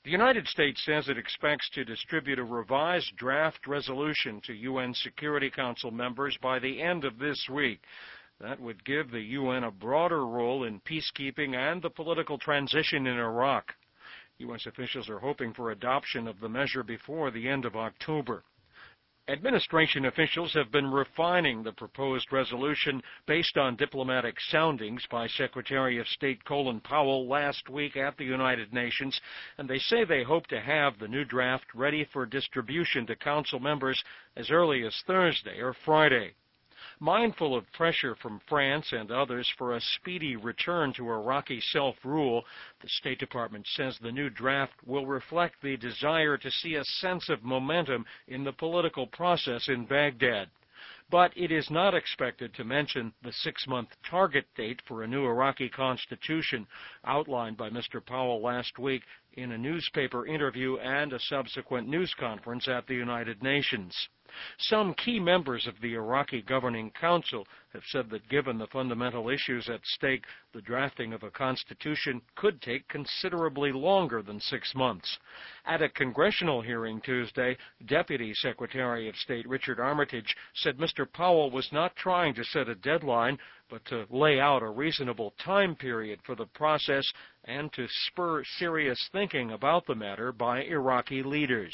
The United States says it expects to distribute a revised draft resolution to UN Security Council members by the end of this week. That would give the UN a broader role in peacekeeping and the political transition in Iraq. U.S. officials are hoping for adoption of the measure before the end of October. Administration officials have been refining the proposed resolution based on diplomatic soundings by Secretary of State Colin Powell last week at the United Nations, and they say they hope to have the new draft ready for distribution to Council members as early as Thursday or Friday. Mindful of pressure from France and others for a speedy return to Iraqi self-rule, the State Department says the new draft will reflect the desire to see a sense of momentum in the political process in Baghdad. But it is not expected to mention the 6-month target date for a new Iraqi constitution outlined by Mr. Powell last week in a newspaper interview and a subsequent news conference at the United Nations. Some key members of the Iraqi Governing Council have said that given the fundamental issues at stake, the drafting of a constitution could take considerably longer than 6 months. At a congressional hearing Tuesday, Deputy Secretary of State Richard Armitage said Mr. Powell was not trying to set a deadline, but to lay out a reasonable time period for the process and to spur serious thinking about the matter by Iraqi leaders.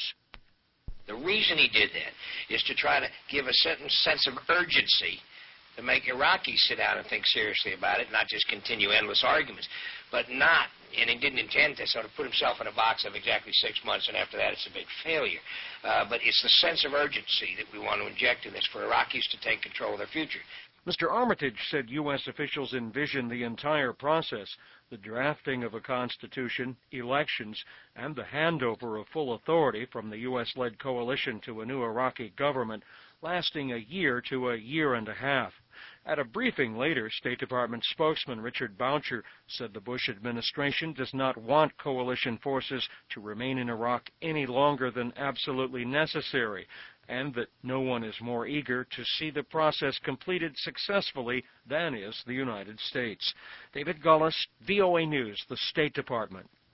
The reason he did that is to try to give a certain sense of urgency to make Iraqis sit down and think seriously about it, not just continue endless arguments, and he didn't intend to sort of put himself in a box of exactly 6 months, and after that it's a big failure. But it's the sense of urgency that we want to inject in this for Iraqis to take control of their future. Mr. Armitage said U.S. officials envision the entire process, the drafting of a constitution, elections, and the handover of full authority from the U.S.-led coalition to a new Iraqi government, lasting a year to a year and a half. At a briefing later, State Department spokesman Richard Boucher said the Bush administration does not want coalition forces to remain in Iraq any longer than absolutely necessary, and that no one is more eager to see the process completed successfully than is the United States. David Gullis, VOA News, the State Department.